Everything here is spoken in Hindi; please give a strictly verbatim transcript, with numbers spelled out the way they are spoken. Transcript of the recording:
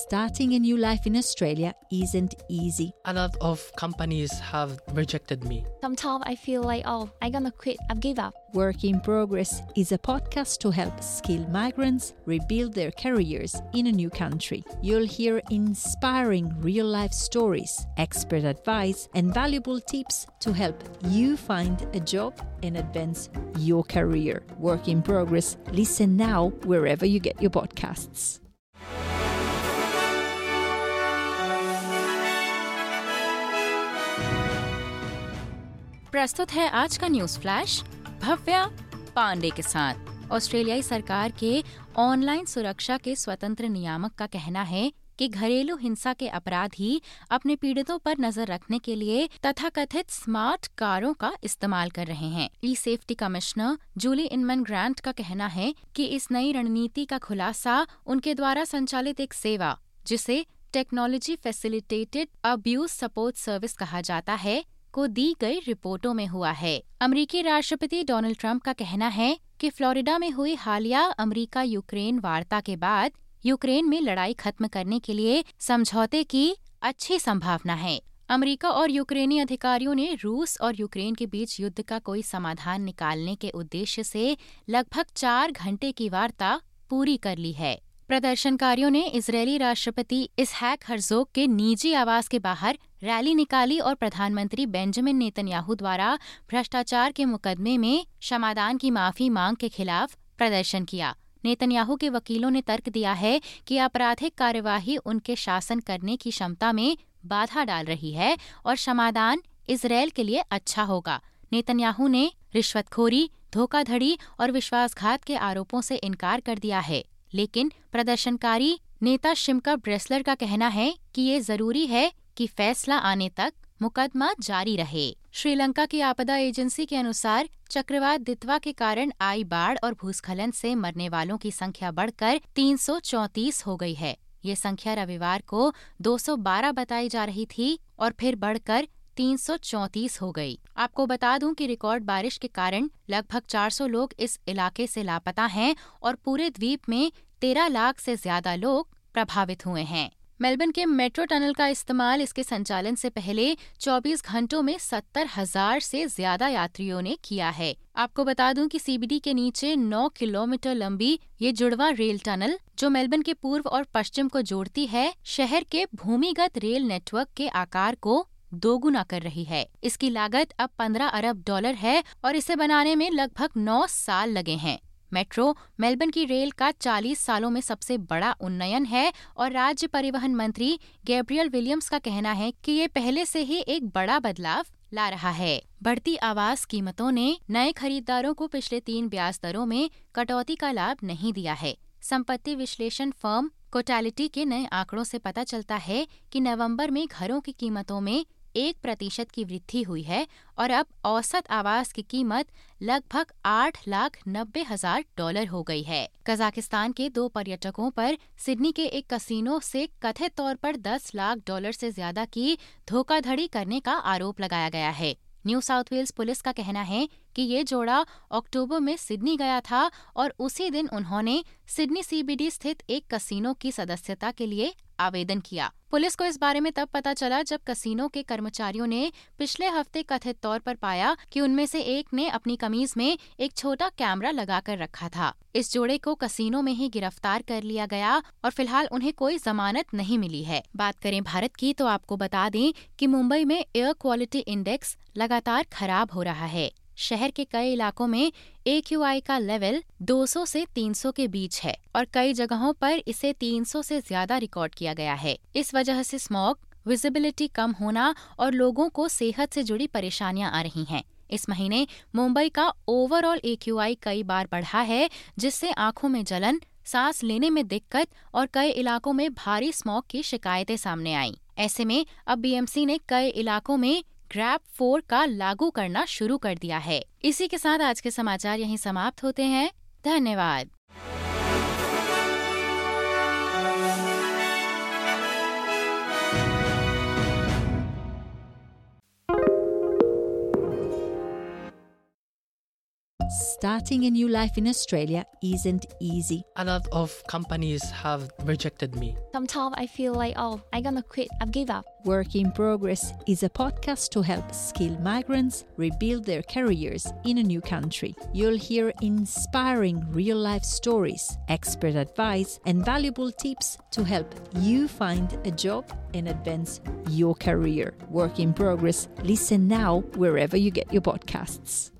starting a new life in Australia isn't easy. A lot of companies have rejected me. Sometimes I feel like, oh, I'm gonna quit, I've give up. Work in Progress is a podcast to help skilled migrants rebuild their careers in a new country. You'll hear inspiring real-life stories, expert advice, and valuable tips to help you find a job and advance your career. Work in Progress. Listen now wherever you get your podcasts. प्रस्तुत है आज का न्यूज फ्लैश भव्या पांडे के साथ। ऑस्ट्रेलियाई सरकार के ऑनलाइन सुरक्षा के स्वतंत्र नियामक का कहना है कि घरेलू हिंसा के अपराधी अपने पीड़ितों पर नजर रखने के लिए तथाकथित स्मार्ट कारों का इस्तेमाल कर रहे हैं। E safety commissioner Julie Inman Grant का कहना है कि इस नई रणनीति का खुलासा उनके द्वारा संचालित एक सेवा, जिसे technology facilitated abuse support service कहा जाता है, को दी गई रिपोर्टों में हुआ है। अमेरिकी राष्ट्रपति डोनाल्ड ट्रंप का कहना है कि फ्लोरिडा में हुई हालिया अमेरिका यूक्रेन वार्ता के बाद यूक्रेन में लड़ाई खत्म करने के लिए समझौते की अच्छी संभावना है। अमेरिका और यूक्रेनी अधिकारियों ने रूस और यूक्रेन के बीच युद्ध का कोई समाधान निकालने के उद्देश्य से लगभग चार घंटे की वार्ता पूरी कर ली है। प्रदर्शनकारियों ने इजरायली राष्ट्रपति इसहाक हर्जोग के निजी आवास के बाहर रैली निकाली और प्रधानमंत्री बेंजामिन नेतन्याहू द्वारा भ्रष्टाचार के मुकदमे में क्षमादान की माफी मांग के खिलाफ प्रदर्शन किया। नेतन्याहू के वकीलों ने तर्क दिया है कि आपराधिक कार्यवाही उनके शासन करने की क्षमता में बाधा डाल रही है और क्षमादान इजरायल के लिए अच्छा होगा। नेतन्याहू ने रिश्वतखोरी, धोखाधड़ी और विश्वासघात के आरोपों से इनकार कर दिया है, लेकिन प्रदर्शनकारी नेता शिमका ब्रेसलर का कहना है कि ये जरूरी है कि फैसला आने तक मुकदमा जारी रहे। श्रीलंका की आपदा एजेंसी के अनुसार चक्रवात दितवा के कारण आई बाढ़ और भूस्खलन से मरने वालों की संख्या बढ़कर तीन सौ चौंतीस हो गई है। ये संख्या रविवार को दो सौ बारह बताई जा रही थी और फिर बढ़कर तीन सौ चौंतीस हो गई। आपको बता दूं कि रिकॉर्ड बारिश के कारण लगभग चार सौ लोग इस इलाके से लापता हैं और पूरे द्वीप में तेरह लाख से ज्यादा लोग प्रभावित हुए हैं। मेलबर्न के मेट्रो टनल का इस्तेमाल इसके संचालन से पहले चौबीस घंटों में सत्तर हजार से ज्यादा यात्रियों ने किया है। आपको बता दूं कि सीबीडी के नीचे नौ किलोमीटर लंबी ये जुड़वा रेल टनल, जो मेलबर्न के पूर्व और पश्चिम को जोड़ती है, शहर के भूमिगत रेल नेटवर्क के आकार को दोगुना कर रही है। इसकी लागत अब पंद्रह अरब डॉलर है और इसे बनाने में लगभग नौ साल लगे हैं। मेट्रो मेलबर्न की रेल का चालीस सालों में सबसे बड़ा उन्नयन है और राज्य परिवहन मंत्री गैब्रियल विलियम्स का कहना है कि ये पहले से ही एक बड़ा बदलाव ला रहा है। बढ़ती आवास कीमतों ने नए खरीदारों को पिछले तीन ब्याज दरों में कटौती का लाभ नहीं दिया है। संपत्ति विश्लेषण फर्म कोटालिटी के नए आंकड़ों से पता चलता है कि नवंबर में घरों की कीमतों में एक प्रतिशत की वृद्धि हुई है और अब औसत आवास की कीमत लगभग आठ लाख नब्बे हजार डॉलर हो गई है। कजाकिस्तान के दो पर्यटकों पर सिडनी के एक कसिनो से कथित तौर पर दस लाख डॉलर से ज्यादा की धोखाधड़ी करने का आरोप लगाया गया है। न्यू साउथ वेल्स पुलिस का कहना है कि ये जोड़ा अक्टूबर में सिडनी गया था और उसी दिन उन्होंने सिडनी सीबीडी स्थित एक कसिनो की सदस्यता के लिए आवेदन किया। पुलिस को इस बारे में तब पता चला जब कसिनो के कर्मचारियों ने पिछले हफ्ते कथित तौर पर पाया कि उनमें से एक ने अपनी कमीज में एक छोटा कैमरा लगाकर रखा था। इस जोड़े को कसिनो में ही गिरफ्तार कर लिया गया और फिलहाल उन्हें कोई जमानत नहीं मिली है। बात करें भारत की तो आपको बता दें कि मुंबई में एयर क्वालिटी इंडेक्स लगातार खराब हो रहा है। शहर के कई इलाकों में ए क्यू आई का लेवल दो सौ से तीन सौ के बीच है और कई जगहों पर इसे तीन सौ से ज्यादा रिकॉर्ड किया गया है। इस वजह से स्मॉग, विजिबिलिटी कम होना और लोगों को सेहत से जुड़ी परेशानियां आ रही हैं। इस महीने मुंबई का ओवरऑल ए क्यू आई कई बार बढ़ा है, जिससे आंखों में जलन, सांस लेने में दिक्कत और कई इलाकों में भारी स्मॉग की शिकायतें सामने आईं। ऐसे में अब बी एम सी ने कई इलाकों में ग्रैप फोर का लागू करना शुरू कर दिया है। इसी के साथ आज के समाचार यहीं समाप्त होते हैं। धन्यवाद। Starting a new life in Australia isn't easy. A lot of companies have rejected me. Sometimes I feel like, oh, I'm gonna quit. I've give up. Work in Progress is a podcast to help skilled migrants rebuild their careers in a new country. You'll hear inspiring real-life stories, expert advice, and valuable tips to help you find a job and advance your career. Work in Progress. Listen now wherever you get your podcasts.